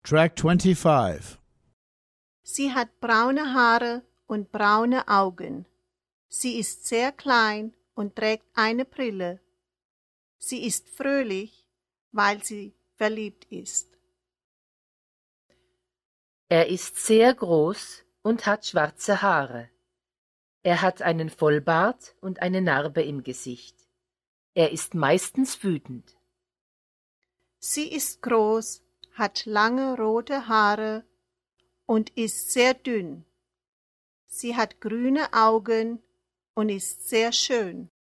Track 25. Sie hat braune Haare und braune Augen. Sie ist sehr klein und trägt eine Brille. Sie ist fröhlich, weil sie verliebt ist. Er ist sehr groß und hat schwarze Haare. Er hat einen Vollbart und eine Narbe im Gesicht. Er ist meistens wütend. Sie ist groß, hat lange rote Haare und ist sehr dünn. Sie hat grüne Augen und ist sehr schön.